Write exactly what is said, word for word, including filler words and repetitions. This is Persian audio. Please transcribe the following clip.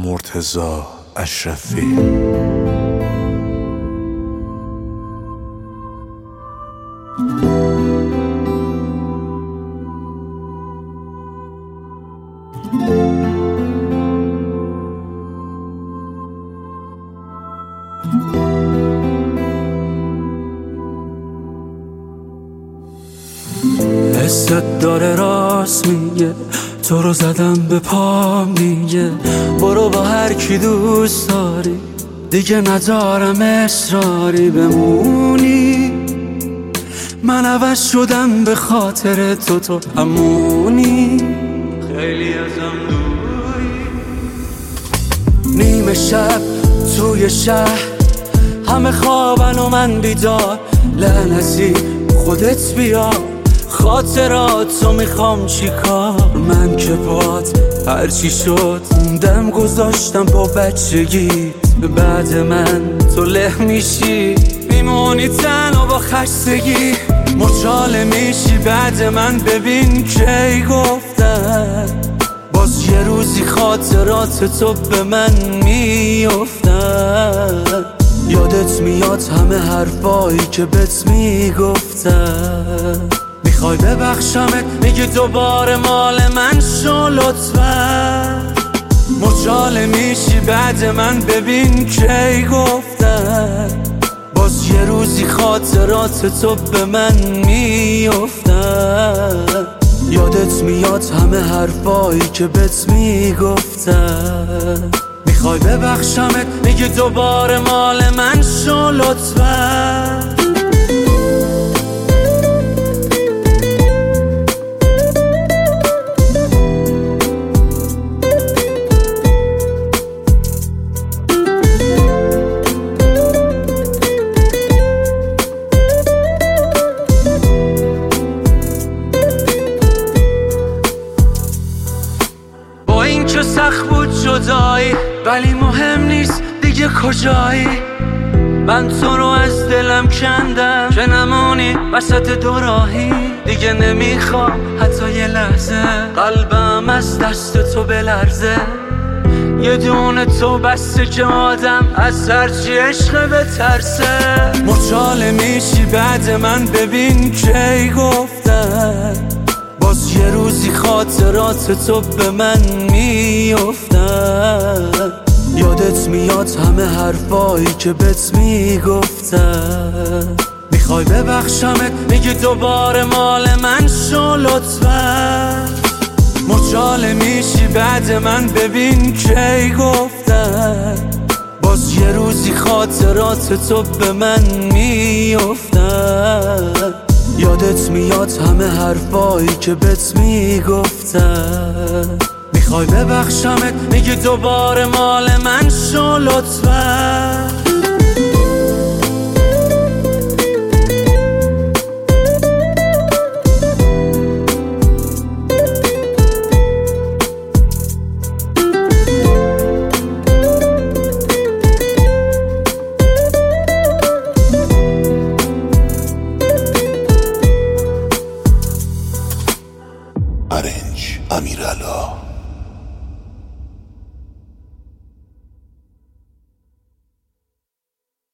مرتضی اشرفی. حست داره راست میگه، تو رو زدم به پا میگه برو با هر کی دوست داری، دیگه ندارم اصراری بمونی. من عوض شدم به خاطر تو، تو همونی. خیلی ازم دوری. نیمه شب توی شهر همه خوابن و من بیدار، لعنتی خودت بیا، خاطراتو میخوام چیکار. من که پات هرچی شد دم گذاشتم با بچگی، بعد من تو له میشی میمونی تنها با خستگی. مچاله میشی بعد من، ببین کی گفتن باز یه روزی خاطرات تو به من میافتن. یادت میاد همه حرفایی که بهت میگفتن، میخوای ببخشمت میگی دوباره مال من شو لطفا. مچاله میشی بعد من، ببین کی گفتن باز یه روزی خاطرات تو به من میافتن. یادت میاد همه حرفایی که بهت میگفتن، میخوای ببخشمت میگی دوباره مال من شو لطفا. چه سخت بود جدایی، ولی مهم نیست دیگه کجایی. من تو رو از دلم کندم که نمونی وسط دو راهی. دیگه نمیخوام حتی یه لحظه قلبم از دست تو بلرزه. یه دونه تو بسته که آدم از هرچی عشق بترسه. مچاله میشی بعد من، ببین کی گفتن باز یه روزی خاطرات تو به من میافتن. یادت میاد همه حرفایی که بهت میگفتن، میخوای ببخشمت میگی دوباره مال من شو لطفا. مچاله میشی بعد من، ببین کی گفتن باز یه روزی خاطرات تو به من میافتن. یادت میاد همه حرفایی که بهت میگفتن، میخوای ببخشمت میگی دوباره مال من شو لطفا.